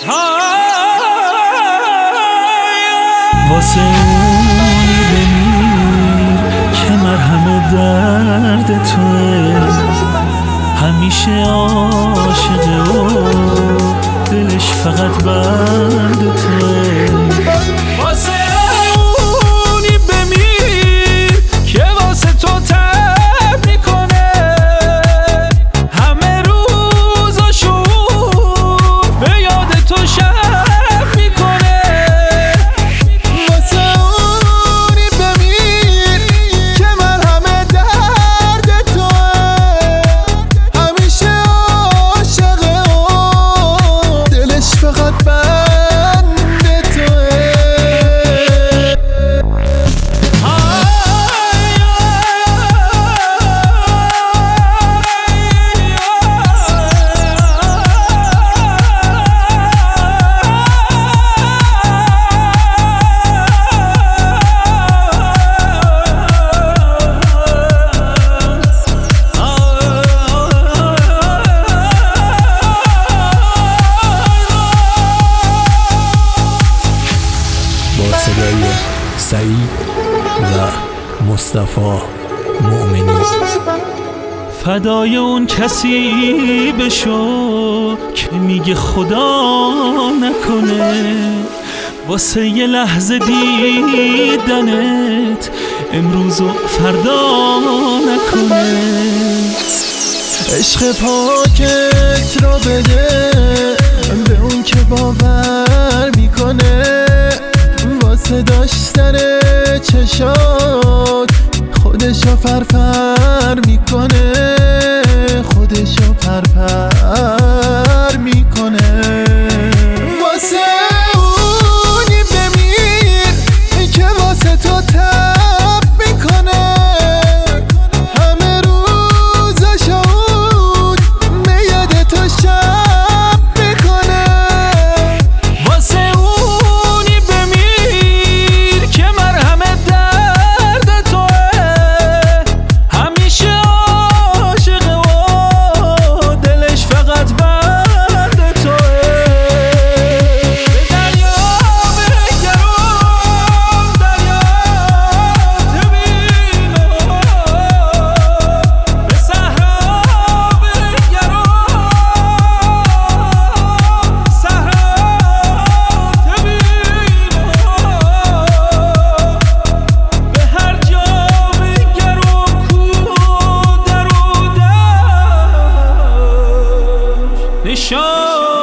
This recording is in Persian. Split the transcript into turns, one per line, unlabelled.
واسه اونی بمیر که مرهم درد توه، همیشه عاشقه و دلش فقط بند توه. واسه اونی بمیر که واسه تو تب میکنه، همه روزاشو به یاد تو شب میکنه.
واسه اونی بمیر که مرهم درد توه، همیشه عاشقه و دلش فقط بند توه.
با صدای سعید و مصطفی مؤمنی. فدای اون کسی بشو که میگه خدا نکنه، واسه یه لحظه دیدنت امروز و فردا نکنه.
عشق پاکت رو بده به اون که باور میکنه، واسه داشتن چشات خودشو پرپر میکنه، خودشو پرپر میکنه. واسه اونی بمیر که واسه تو تب میکنه، همه روزاشو به یاد تو شب میکنه.
واسه اونی بمیر که مرهم درد توه، همیشه عاشقه و دلش فقط بند توه. به دریا بگرم دریا تبینم، به صحرا بگرم صحرا تبینم، به هر جا بگرم کو در و دشت نشان